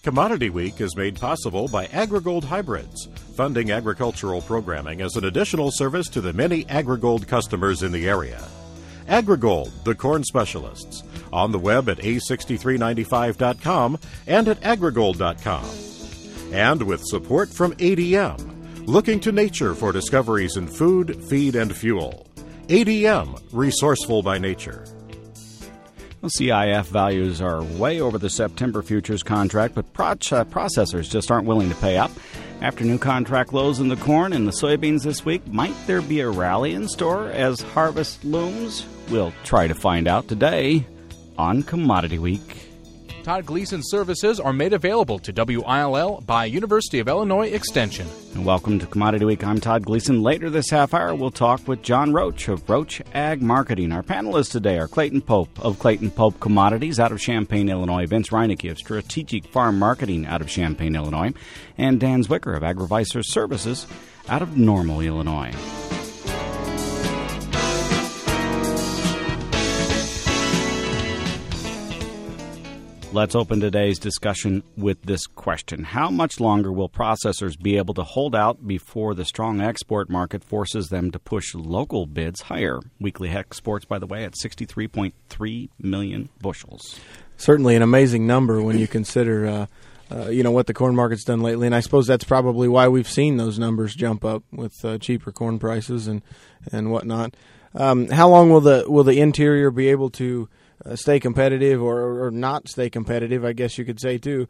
Commodity Week is made possible by AgriGold Hybrids, funding agricultural programming as an additional service to the many AgriGold customers in the area. AgriGold, the corn specialists, on the web at a6395.com and at agrigold.com. And with support from ADM, looking to nature for discoveries in food, feed, and fuel. ADM, resourceful by nature. Well, CIF values are way over the September futures contract, but processors just aren't willing to pay up. After new contract lows in the corn and the soybeans this week, might there be a rally in store as harvest looms? We'll try to find out today on Commodity Week. Todd Gleason services are made available to WILL by University of Illinois Extension. And welcome to Commodity Week. I'm Todd Gleason. Later this half hour, we'll talk with John Roach of Roach Ag Marketing. Our panelists today are Clayton Pope of Clayton Pope Commodities out of Champaign, Illinois, Vince Reinecke of Strategic Farm Marketing out of Champaign, Illinois, and Dan Zwicker of Agrivisor Services out of Normal, Illinois. Let's open today's discussion with this question. How much longer will processors be able to hold out before the strong export market forces them to push local bids higher? Weekly exports, by the way, at 63.3 million bushels. Certainly an amazing number when you consider what the corn market's done lately. And I suppose that's probably why we've seen those numbers jump up with cheaper corn prices and whatnot. How long will the interior be able to stay competitive or not stay competitive, I guess you could say, too.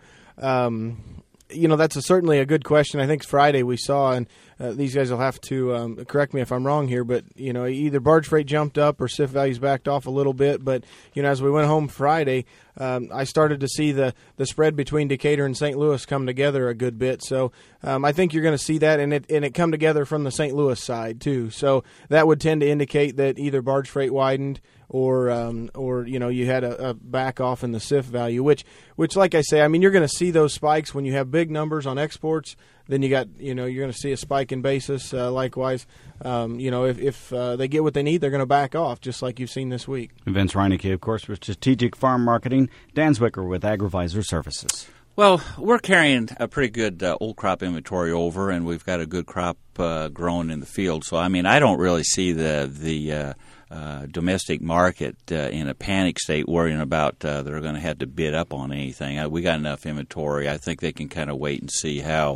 That's certainly a good question. I think Friday we saw, and these guys will have to correct me if I'm wrong here, but, either barge freight jumped up or CIF values backed off a little bit. But, as we went home Friday, I started to see the spread between Decatur and St. Louis come together a good bit. So I think you're going to see that, and it come together from the St. Louis side, too. So that would tend to indicate that either barge freight widened or you had a back off in the CIF value, which like I say, I mean, you're going to see those spikes when you have big numbers on exports. Then you're going to see a spike in basis. Likewise, if they get what they need, they're going to back off, just like you've seen this week. Vince Reinecke, of course, with Strategic Farm Marketing. Dan Zwicker with Agrivisor Services. Well, we're carrying a pretty good old crop inventory over, and we've got a good crop growing in the field. So, I mean, I don't really see the domestic market in a panic state worrying about they're going to have to bid up on anything. We got enough inventory. I think they can kind of wait and see how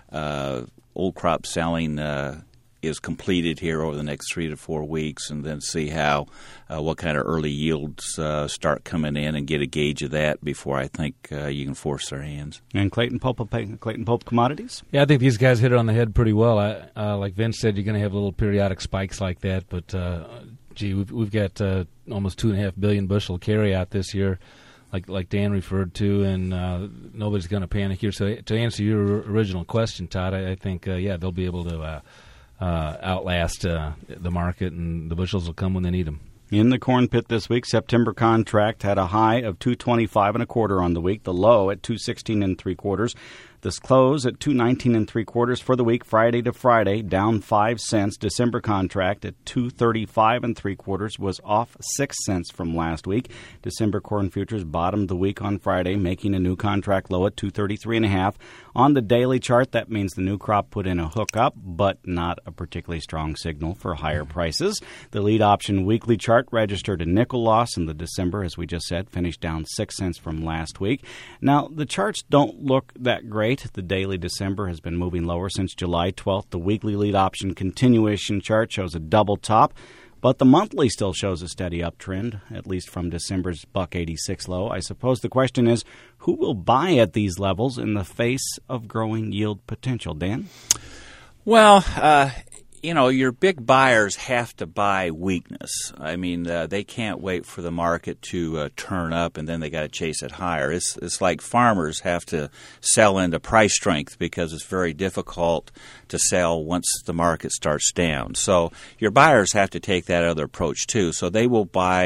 old crop selling is completed here over the next 3 to 4 weeks, and then see how what kind of early yields start coming in and get a gauge of that before I think you can force their hands. And Clayton Pope Commodities? Yeah, I think these guys hit it on the head pretty well. Like Vince said, you're going to have little periodic spikes like that, but we've got almost 2.5 billion bushel carry out this year, like Dan referred to, and nobody's going to panic here. So to answer your original question, Todd, I think they'll be able to outlast the market, and the bushels will come when they need them. In the corn pit this week, September contract had a high of 225 1/4 on the week, the low at 216 3/4. This close at 219 3/4 for the week, Friday to Friday, down 5 cents. December contract at 235 3/4 was off 6 cents from last week. December corn futures bottomed the week on Friday, making a new contract low at 233 1/2. On the daily chart, that means the new crop put in a hookup, but not a particularly strong signal for higher prices. The lead option weekly chart registered a nickel loss in the December, as we just said, finished down 6 cents from last week. Now, the charts don't look that great. The daily December has been moving lower since July 12th. The weekly lead option continuation chart shows a double top, but the monthly still shows a steady uptrend, at least from December's $1.86 low. I suppose the question is, who will buy at these levels in the face of growing yield potential? Dan? Well, your big buyers have to buy weakness. I mean, they can't wait for the market to turn up, and then they got to chase it higher. It's like farmers have to sell into price strength because it's very difficult to sell once the market starts down. So your buyers have to take that other approach too. So they will buy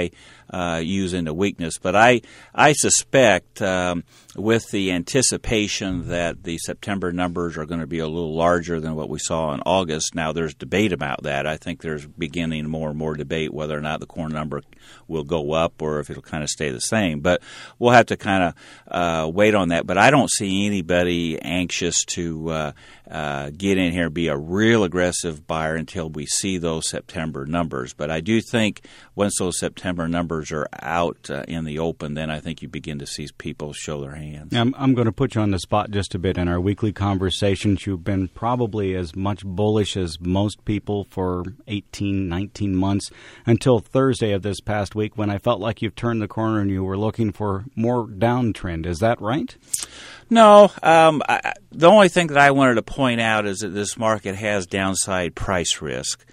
use into weakness. But I suspect with the anticipation that the September numbers are going to be a little larger than what we saw in August. Now, there's debate about that. I think there's beginning more and more debate whether or not the corn number will go up or if it'll kind of stay the same. But we'll have to kind of wait on that. But I don't see anybody anxious to get in here and be a real aggressive buyer until we see those September numbers. But I do think once those September numbers are out in the open, then I think you begin to see people show their hands. I'm going to put you on the spot just a bit. In our weekly conversations, you've been probably as much bullish as most people for 18, 19 months until Thursday of this past week when I felt like you've turned the corner and you were looking for more downtrend. Is that right? No. The only thing that I wanted to point out is that this market has downside price risk.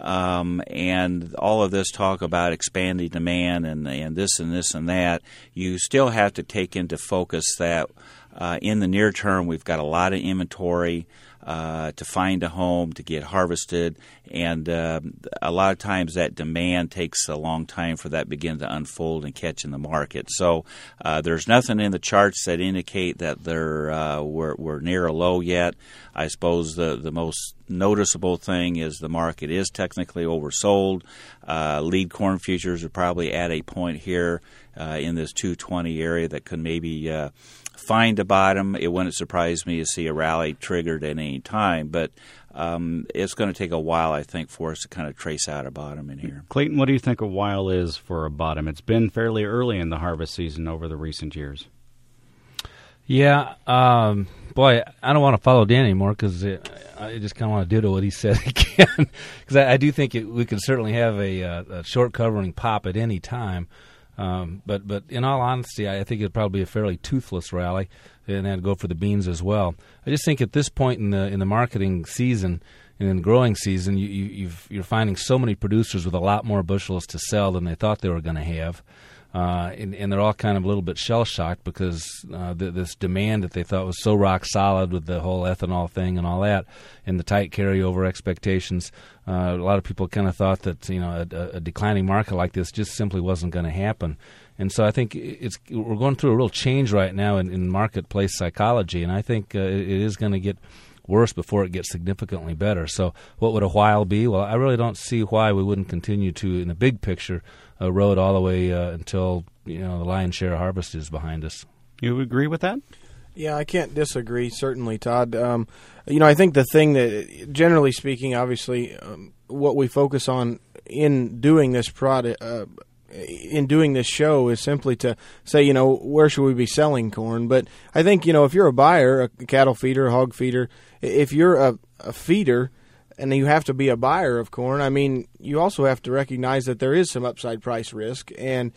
And all of this talk about expanding demand and this and this and that, you still have to take into focus that in the near term we've got a lot of inventory to find a home, to get harvested, and a lot of times that demand takes a long time for that to begin to unfold and catch in the market. So there's nothing in the charts that indicate that we're near a low yet. I suppose the most noticeable thing is the market is technically oversold. Lead corn futures are probably at a point here in this 220 area that could maybe find a bottom. It wouldn't surprise me to see a rally triggered at any time, but it's going to take a while, I think, for us to kind of trace out a bottom in here. Clayton, what do you think a while is for a bottom? It's been fairly early in the harvest season over the recent years. Yeah, boy, I don't want to follow Dan anymore because I just kind of want to ditto what he said again. Because I do think we could certainly have a short covering pop at any time. But in all honesty, I think it'd probably be a fairly toothless rally, and then go for the beans as well. I just think at this point in the marketing season and in the growing season, you're finding so many producers with a lot more bushels to sell than they thought they were going to have. And they're all kind of a little bit shell-shocked because this demand that they thought was so rock solid with the whole ethanol thing and all that, and the tight carryover expectations, a lot of people kind of thought that a declining market like this just simply wasn't going to happen. And so I think we're going through a real change right now in marketplace psychology, and I think it is going to get worse before it gets significantly better. So what would a while be? Well, I really don't see why we wouldn't continue to, in the big picture, row it all the way until the lion's share of harvest is behind us. You agree with that? Yeah, I can't disagree, certainly, Todd. I think the thing that, generally speaking, obviously, what we focus on in doing this in doing this show is simply to say, where should we be selling corn? But I think, if you're a buyer, a cattle feeder, a hog feeder, if you're a feeder and you have to be a buyer of corn, I mean, you also have to recognize that there is some upside price risk, and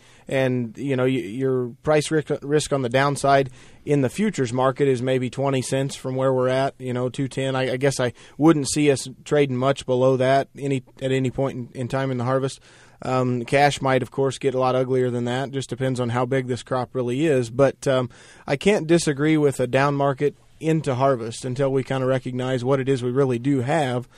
your price risk on the downside in the futures market is maybe 20 cents from where we're at, 210. I guess I wouldn't see us trading much below that at any point in time in the harvest. Cash might, of course, get a lot uglier than that. Just depends on how big this crop really is. But I can't disagree with a down market into harvest until we kind of recognize what it is we really do have.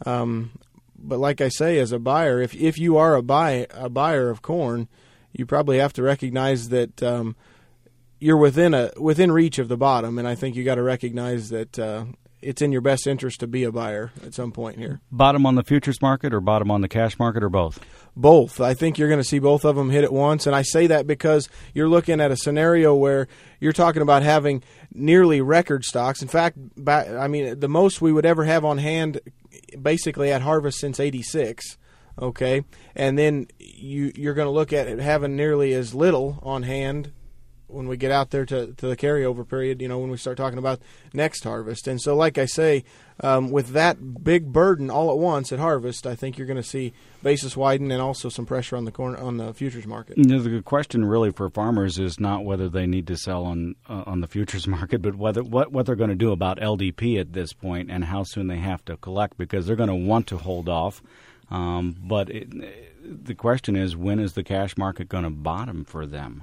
But like I say, as a buyer, if you are a buyer of corn, you probably have to recognize that you're within reach of the bottom, and I think you got to recognize that it's in your best interest to be a buyer at some point here. Bottom on the futures market or bottom on the cash market or both? Both. I think you're going to see both of them hit at once, and I say that because you're looking at a scenario where you're talking about having nearly record stocks. In fact, the most we would ever have on hand basically at harvest since '86. Okay, and then you're going to look at it having nearly as little on hand when we get out there to the carryover period, when we start talking about next harvest. And so, like I say, with that big burden all at once at harvest, I think you're going to see basis widen and also some pressure on the futures market. The good question really for farmers is not whether they need to sell on the futures market, but what they're going to do about LDP at this point and how soon they have to collect, because they're going to want to hold off. But the question is, when is the cash market going to bottom for them?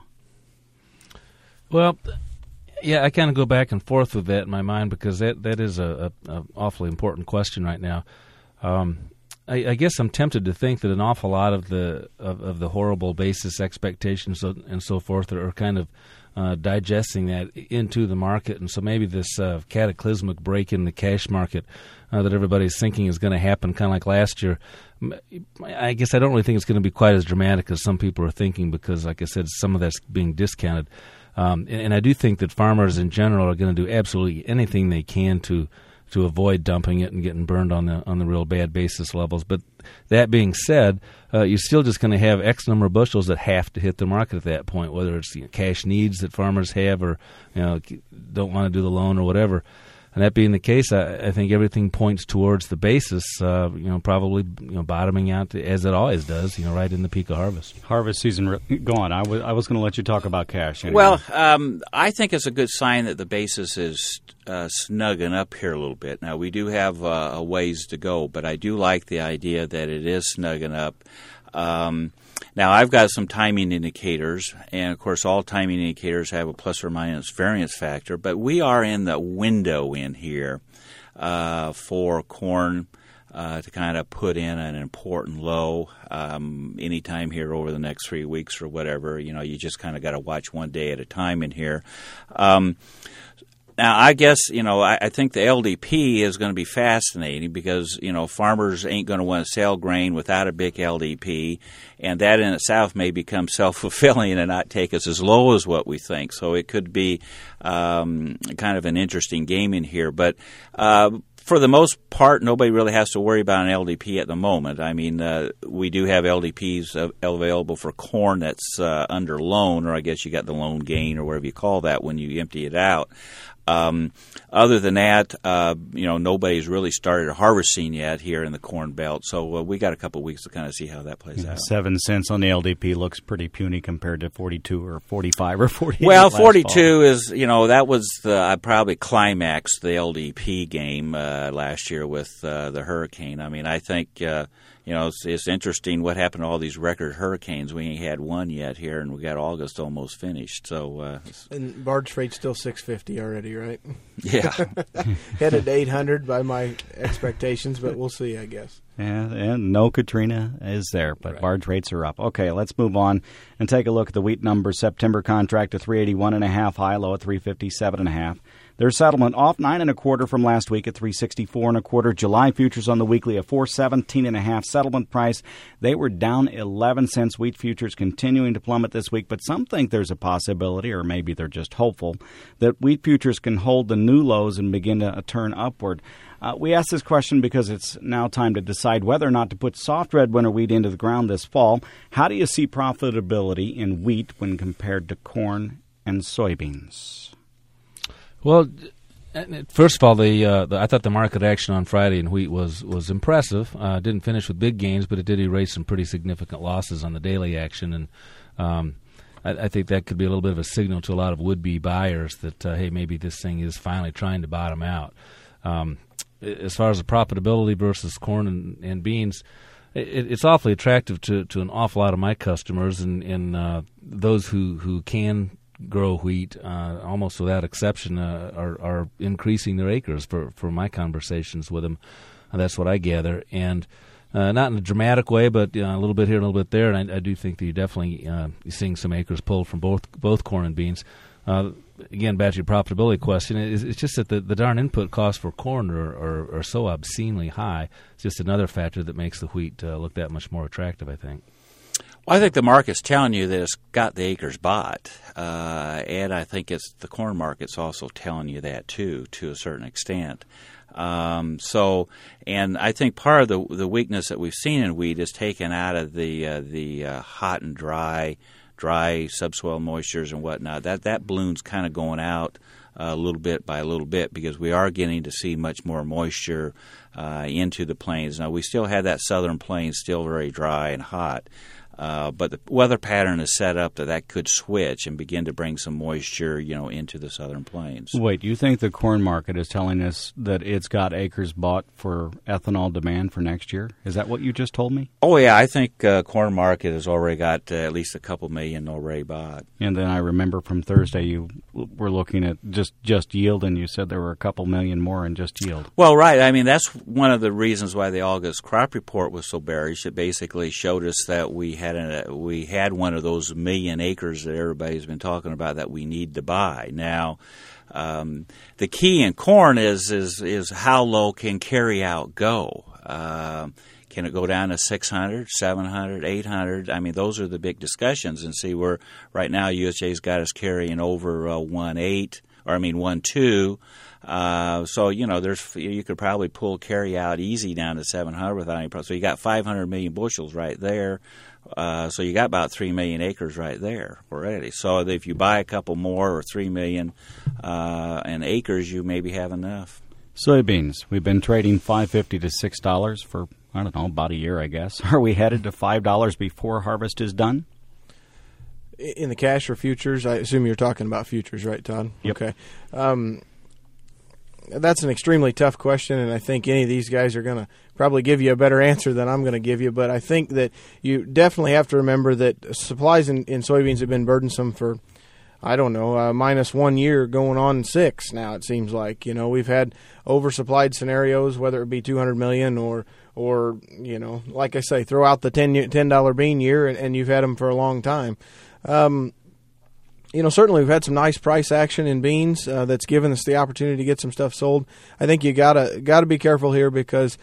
Well, yeah, I kind of go back and forth with that in my mind because that is a awfully important question right now. I guess I'm tempted to think that an awful lot of the horrible basis expectations and so forth are kind of digesting that into the market, and so maybe this cataclysmic break in the cash market that everybody's thinking is going to happen, kind of like last year. I guess I don't really think it's going to be quite as dramatic as some people are thinking, because, like I said, some of that's being discounted. And I do think that farmers in general are going to do absolutely anything they can to avoid dumping it and getting burned on the real bad basis levels. But that being said, you're still just going to have X number of bushels that have to hit the market at that point, whether it's cash needs that farmers have, or don't want to do the loan or whatever. And that being the case, I think everything points towards the basis, probably bottoming out as it always does, right in the peak of harvest. Harvest season, go on. I was going to let you talk about cash. Anyway. Well, I think it's a good sign that the basis is snugging up here a little bit. Now, we do have a ways to go, but I do like the idea that it is snugging up. Now, I've got some timing indicators, and, of course, all timing indicators have a plus or minus variance factor, but we are in the window in here for corn to kind of put in an important low anytime here over the next 3 weeks or whatever. You just kind of got to watch one day at a time in here. Now, I guess, I think the LDP is going to be fascinating because, farmers ain't going to want to sell grain without a big LDP, and that in itself may become self-fulfilling and not take us as low as what we think. So it could be kind of an interesting game in here. But for the most part, nobody really has to worry about an LDP at the moment. I mean, we do have LDPs available for corn that's under loan, or I guess you got the loan gain or whatever you call that when you empty it out. Other than that, nobody's really started harvesting yet here in the Corn Belt, so we got a couple of weeks to kind of see how that plays out. 7 cents on the LDP looks pretty puny compared to 42 or 45 or 48. Well, 42 is, that was I probably climaxed the LDP game last year with the hurricane. I mean, I think it's interesting what happened to all these record hurricanes. We ain't had one yet here, and we got August almost finished. So and barge freight's still $650 already, right? Yeah. Headed to 800 by my expectations, but we'll see, I guess. Yeah, and no Katrina is there, but right. Barge rates are up. Okay, let's move on and take a look at the wheat numbers. September contract at 381.5, high low at 357.5. Their settlement off 9 1/4 from last week at 364 1/4. July futures on the weekly at 417.5 settlement price. They were down 11 cents. Wheat futures continuing to plummet this week, but some think there's a possibility, or maybe they're just hopeful, that wheat futures can hold the new lows and begin to turn upward. We asked this question because it's now time to decide whether or not to put soft red winter wheat into the ground this fall. How do you see profitability in wheat when compared to corn and soybeans? Well, first of all, I thought the market action on Friday in wheat was impressive. Didn't finish with big gains, but it did erase some pretty significant losses on the daily action, and I think that could be a little bit of a signal to a lot of would-be buyers that, hey, maybe this thing is finally trying to bottom out. As far as the profitability versus corn and beans, it's awfully attractive to an awful lot of my customers and those who can grow wheat, almost without exception, are increasing their acres for my conversations with them. That's what I gather. And not in a dramatic way, but a little bit here and a little bit there. And I do think that you're definitely seeing some acres pulled from both corn and beans. Again, back to your profitability question, it's just that the darn input costs for corn are so obscenely high. It's just another factor that makes the wheat look that much more attractive, I think. Well, I think the market's telling you that it's got the acres bought, and I think the corn market's also telling you that too, to a certain extent. And I think part of the weakness that we've seen in wheat is taken out of the hot and dry subsoil moistures and whatnot. That balloon's kind of going out a little bit by a little bit because we are getting to see much more moisture into the plains. Now, we still have that southern plains still very dry and hot. But the weather pattern is set up that could switch and begin to bring some moisture, into the southern plains. Wait, you think the corn market is telling us that it's got acres bought for ethanol demand for next year? Is that what you just told me? Oh, yeah, I think corn market has already got at least a couple million already bought. And then I remember from Thursday you were looking at just yield, and you said there were a couple million more in just yield. Well, right. I mean, that's one of the reasons why the August crop report was so bearish. It basically showed us that we had one of those million acres that everybody's been talking about that we need to buy. Now, the key in corn is how low can carry out go. Can it go down to 600, 700, 800? I mean, those are the big discussions. And see, where right now USDA's got us carrying over 1.2. So, you could probably pull carry out easy down to 700 without any problem. So you got 500 million bushels right there. So you got about 3 million acres right there already. So if you buy a couple more or 3 million in acres, you maybe have enough. Soybeans, we've been trading $5.50 to $6 for, I don't know, about a year, I guess. Are we headed to $5 before harvest is done? In the cash or futures? I assume you're talking about futures, right, Todd? Yep. Okay. That's an extremely tough question, and I think any of these guys are going to probably give you a better answer than I'm going to give you. But I think that you definitely have to remember that supplies in soybeans have been burdensome for, minus 1 year going on 6 now, it seems like. We've had oversupplied scenarios, whether it be 200 million or like I say, throw out the $10 bean year, and you've had them for a long time. Certainly we've had some nice price action in beans that's given us the opportunity to get some stuff sold. I think you gotta be careful here because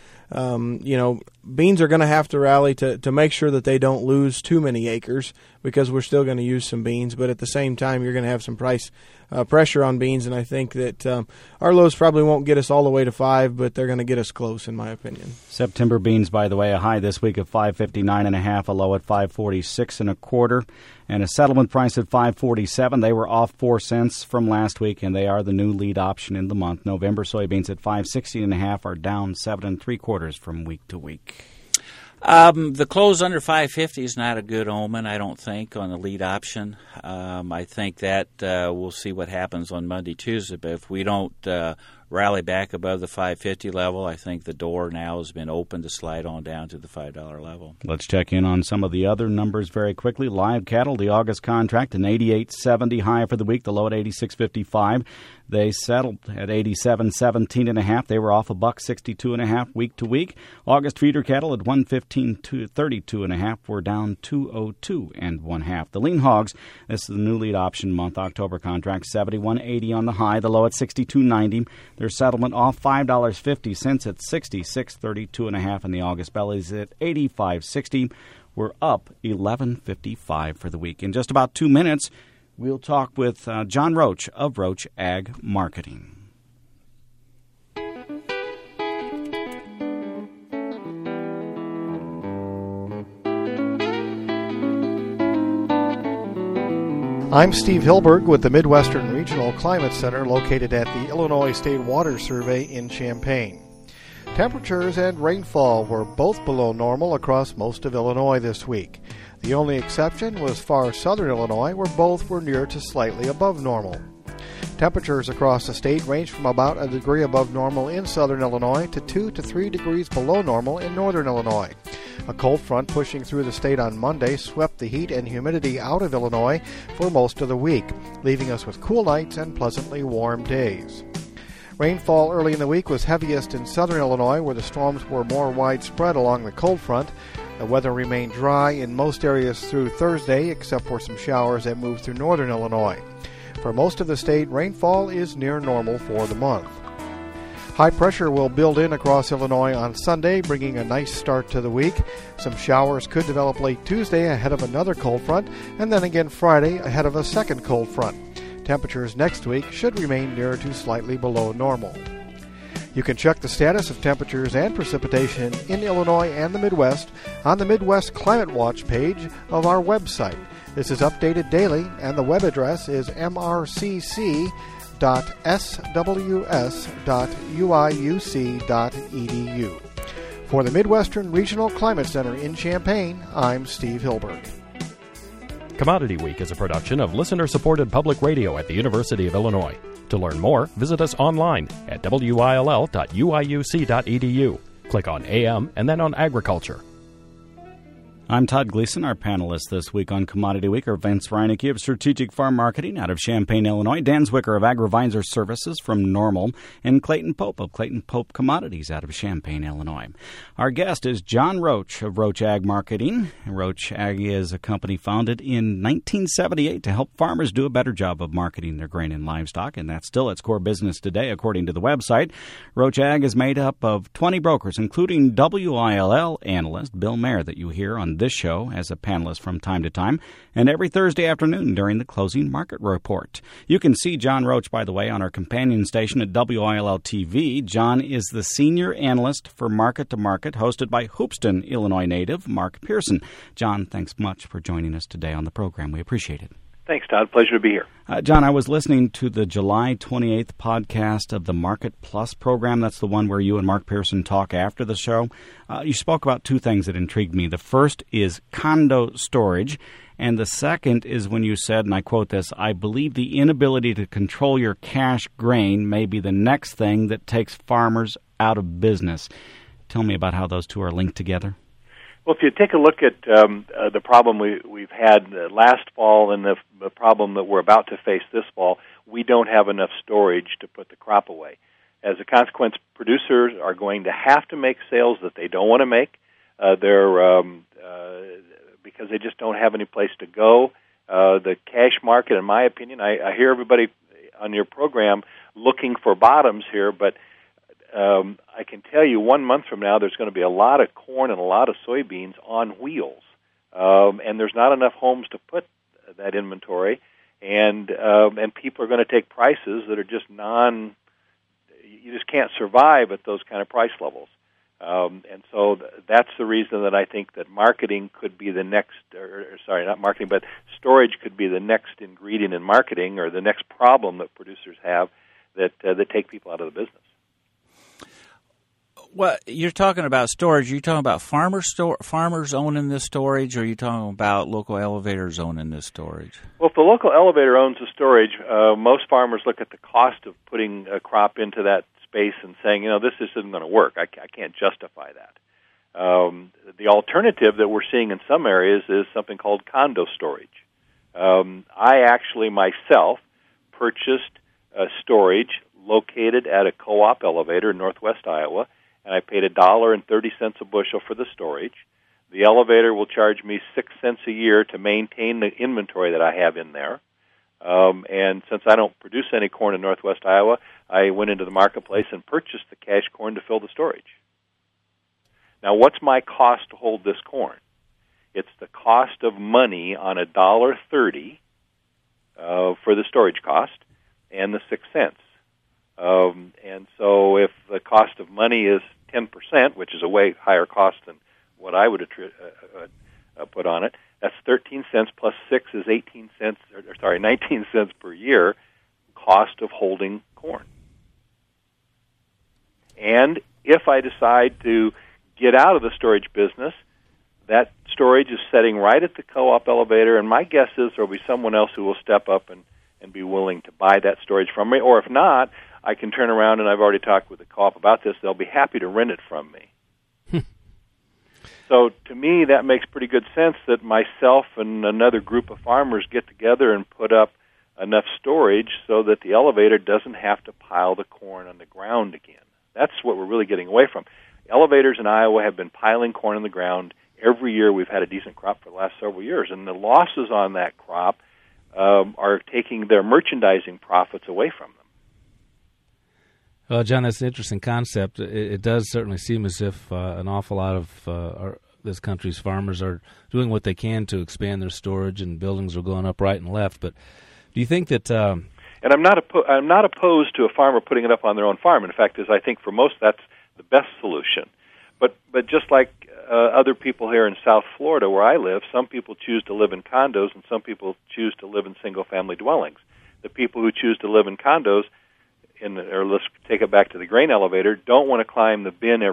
beans are going to have to rally to make sure that they don't lose too many acres, because we're still going to use some beans. But at the same time, you're going to have some price pressure on beans, and I think that our lows probably won't get us all the way to 5, but they're going to get us close, in my opinion. September beans, by the way, a high this week of $5.59.5, a low at $5.46.25, and a settlement price at $5.47. They were off 4 cents from last week, and they are the new lead option in the month. November soybeans at $5.60.5 are down 7 3/4 from week to week. The close under 550 is not a good omen, I don't think, on the lead option. I think that we'll see what happens on Monday, Tuesday. But if we don't rally back above the 550 level, I think the door now has been open to slide on down to the $5 level. Let's check in on some of the other numbers very quickly. Live cattle, the August contract, an 88.70 high for the week, the low at 86.55. They settled at 87.17.5. They were off $1.62.5 week to week. August feeder cattle at 115.32.5 were down 202.5. The lean hogs, this is the new lead option month. October contract 71.80 on the high, the low at 62.90. Their settlement off $5.50 at 66.32.5, and the August bellies at 85.60. We're up 11.55 for the week. In just about 2 minutes, we'll talk with John Roach of Roach Ag Marketing. I'm Steve Hilberg with the Midwestern Regional Climate Center located at the Illinois State Water Survey in Champaign. Temperatures and rainfall were both below normal across most of Illinois this week. The only exception was far southern Illinois, where both were near to slightly above normal. Temperatures across the state range from about a degree above normal in southern Illinois to 2 to 3 degrees below normal in northern Illinois. A cold front pushing through the state on Monday swept the heat and humidity out of Illinois for most of the week, leaving us with cool nights and pleasantly warm days. Rainfall early in the week was heaviest in southern Illinois, where the storms were more widespread along the cold front. The weather remained dry in most areas through Thursday, except for some showers that moved through northern Illinois. For most of the state, rainfall is near normal for the month. High pressure will build in across Illinois on Sunday, bringing a nice start to the week. Some showers could develop late Tuesday ahead of another cold front, and then again Friday ahead of a second cold front. Temperatures next week should remain near to slightly below normal. You can check the status of temperatures and precipitation in Illinois and the Midwest on the Midwest Climate Watch page of our website. This is updated daily, and the web address is mrcc.sws.uiuc.edu. For the Midwestern Regional Climate Center in Champaign, I'm Steve Hilberg. Commodity Week is a production of listener-supported public radio at the University of Illinois. To learn more, visit us online at will.uiuc.edu. Click on AM and then on Agriculture. I'm Todd Gleason. Our panelists this week on Commodity Week are Vince Reinecke of Strategic Farm Marketing out of Champaign, Illinois, Dan Zwicker of AgriVisor Services from Normal, and Clayton Pope of Clayton Pope Commodities out of Champaign, Illinois. Our guest is John Roach of Roach Ag Marketing. Roach Ag is a company founded in 1978 to help farmers do a better job of marketing their grain and livestock, and that's still its core business today, according to the website. Roach Ag is made up of 20 brokers, including WILL analyst Bill Mayer that you hear on this show as a panelist from time to time, and every Thursday afternoon during the closing market report. You can see John Roach, by the way, on our companion station at WILL TV. John is the senior analyst for Market to Market, hosted by Hoopeston, Illinois native Mark Pearson. John, thanks much for joining us today on the program. We appreciate it. Thanks, Todd. Pleasure to be here. John, I was listening to the July 28th podcast of the Market Plus program. That's the one where you and Mark Pearson talk after the show. You spoke about two things that intrigued me. The first is condo storage, and the second is when you said, and I quote this, "I believe the inability to control your cash grain may be the next thing that takes farmers out of business." Tell me about how those two are linked together. Well, if you take a look at the problem we've had last fall and the problem that we're about to face this fall, we don't have enough storage to put the crop away. As a consequence, producers are going to have to make sales that they don't want to make. Because they just don't have any place to go. The cash market, in my opinion, I hear everybody on your program looking for bottoms here, but I can tell you 1 month from now there's going to be a lot of corn and a lot of soybeans on wheels, and there's not enough homes to put that inventory, and people are going to take prices that are just you just can't survive at those kind of price levels. And so that's the reason that I think that marketing could be the next, not marketing, but storage could be the next ingredient in marketing, or the next problem that producers have that take people out of the business. Well, you're talking about storage. Are you talking about farmers owning this storage, or are you talking about local elevators owning this storage? Well, if the local elevator owns the storage, most farmers look at the cost of putting a crop into that space and saying, this isn't going to work. I can't justify that. The alternative that we're seeing in some areas is something called condo storage. I actually myself purchased storage located at a co-op elevator in northwest Iowa, and I paid $1.30 a bushel for the storage. The elevator will charge me 6 cents a year to maintain the inventory that I have in there. And since I don't produce any corn in northwest Iowa, I went into the marketplace and purchased the cash corn to fill the storage. Now, what's my cost to hold this corn? It's the cost of money on $1.30 for the storage cost and the 6 cents. And so if the cost of money is 10%, which is a way higher cost than what I would put on it, that's 13 cents plus 6 is 19 cents per year cost of holding corn. And if I decide to get out of the storage business, that storage is sitting right at the co-op elevator, and my guess is there will be someone else who will step up and be willing to buy that storage from me. Or if not, I can turn around, and I've already talked with the co-op about this, they'll be happy to rent it from me. So to me, that makes pretty good sense that myself and another group of farmers get together and put up enough storage so that the elevator doesn't have to pile the corn on the ground again. That's what we're really getting away from. Elevators in Iowa have been piling corn on the ground. Every year we've had a decent crop for the last several years, and the losses on that crop are taking their merchandising profits away from them. Well, John, that's an interesting concept. It does certainly seem as if an awful lot of this country's farmers are doing what they can to expand their storage, and buildings are going up right and left. But do you think that? And I'm not opposed to a farmer putting it up on their own farm. In fact, I think for most that's the best solution. But just like other people here in South Florida, where I live, some people choose to live in condos, and some people choose to live in single-family dwellings. The people who choose to live in condos, or let's take it back to the grain elevator, don't want to climb the bin every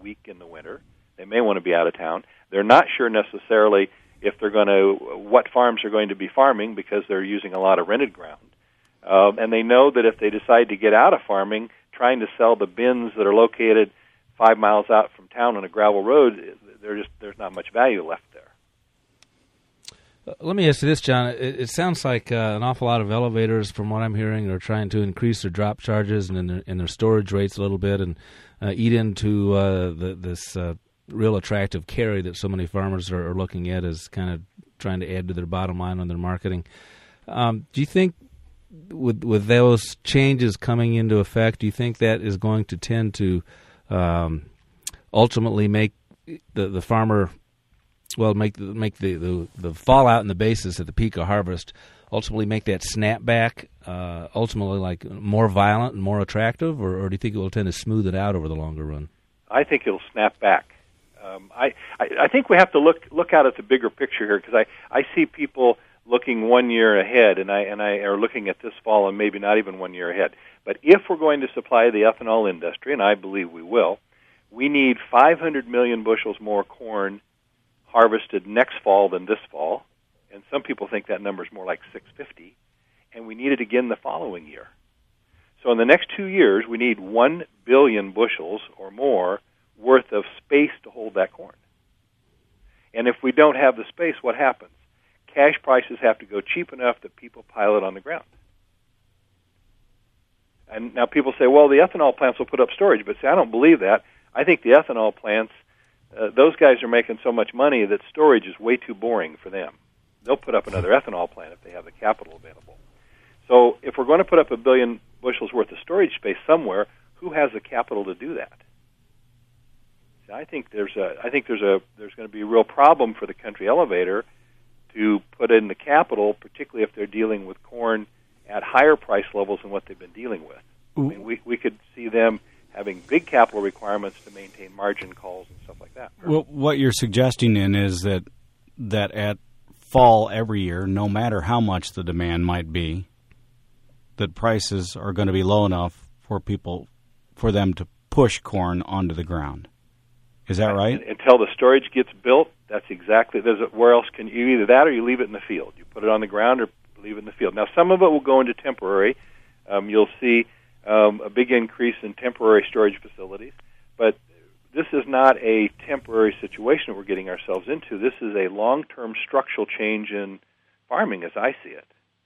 week in the winter. They may want to be out of town. They're not sure necessarily if they're going to, what farms are going to be farming because they're using a lot of rented ground. And they know that if they decide to get out of farming, trying to sell the bins that are located 5 miles out from town on a gravel road, there's not much value left there. Let me ask you this, John. It sounds like an awful lot of elevators, from what I'm hearing, are trying to increase their drop charges and their storage rates a little bit and eat into this real attractive carry that so many farmers are looking at as kind of trying to add to their bottom line on their marketing. Do you think with those changes coming into effect, do you think that is going to tend to ultimately make the farmer, well, make the fallout in the basis at the peak of harvest, ultimately make that snapback ultimately like more violent and more attractive, or do you think it will tend to smooth it out over the longer run? I think it'll snap back. I think we have to look out at the bigger picture here, because I see people looking 1 year ahead, and I are looking at this fall and maybe not even 1 year ahead. But if we're going to supply the ethanol industry, and I believe we will, we need 500 million bushels more corn harvested next fall than this fall, and some people think that number is more like 650, and we need it again the following year. So in the next 2 years, we need 1 billion bushels or more worth of space to hold that corn. And if we don't have the space, what happens? Cash prices have to go cheap enough that people pile it on the ground. And now people say, well, the ethanol plants will put up storage, but see, I don't believe that. I think the ethanol plants, those guys are making so much money that storage is way too boring for them. They'll put up another ethanol plant if they have the capital available. So if we're going to put up 1 billion bushels worth of storage space somewhere, who has the capital to do that? See, I think there's going to be a real problem for the country elevator to put in the capital, particularly if they're dealing with corn at higher price levels than what they've been dealing with. I mean, we could see them having big capital requirements to maintain margin calls and stuff like that. Well, what you're suggesting then is that at fall every year, no matter how much the demand might be, that prices are going to be low enough for them to push corn onto the ground. Is that right? Until the storage gets built, that's exactly. Where else can you either that or you leave it in the field? You put it on the ground or leave it in the field. Now, some of it will go into temporary. You'll see a big increase in temporary storage facilities, but this is not a temporary situation we're getting ourselves into. This is a long-term structural change in farming, as I see it.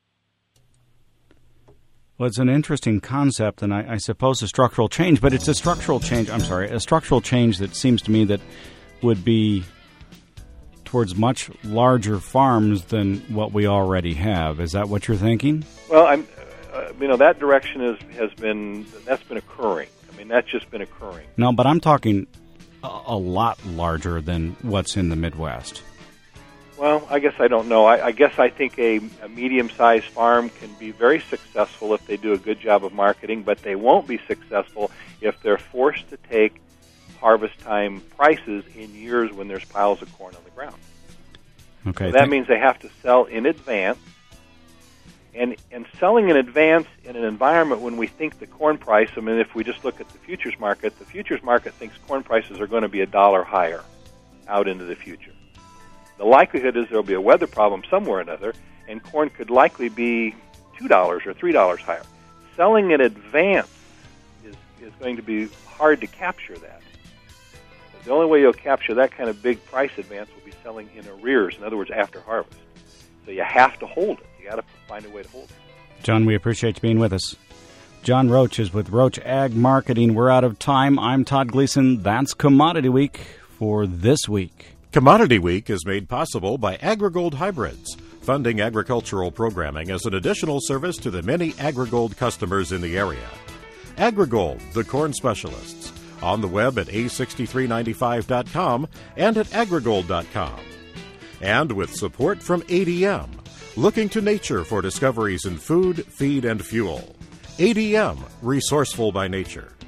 Well, it's an interesting concept, and I suppose a structural change, but it's a structural change that seems to me that would be towards much larger farms than what we already have. Is that what you're thinking? Well, that direction that's been occurring. I mean, that's just been occurring. No, but I'm talking a lot larger than what's in the Midwest. Well, I guess I don't know. I guess I think a medium-sized farm can be very successful if they do a good job of marketing, but they won't be successful if they're forced to take harvest time prices in years when there's piles of corn on the ground. Okay. So that means they have to sell in advance, and selling in advance in an environment when we think the corn price, I mean, if we just look at the futures market thinks corn prices are going to be $1 higher out into the future. The likelihood is there will be a weather problem somewhere or another, and corn could likely be $2 or $3 higher. Selling in advance is going to be hard to capture that. The only way you'll capture that kind of big price advance will be selling in arrears, in other words, after harvest. So you have to hold it. You got to find a way to hold it. John, we appreciate you being with us. John Roach is with Roach Ag Marketing. We're out of time. I'm Todd Gleason. That's Commodity Week for this week. Commodity Week is made possible by AgriGold Hybrids, funding agricultural programming as an additional service to the many AgriGold customers in the area. AgriGold, the corn specialists, on the web at a6395.com and at agrigold.com. And with support from ADM, looking to nature for discoveries in food, feed, and fuel. ADM, resourceful by nature.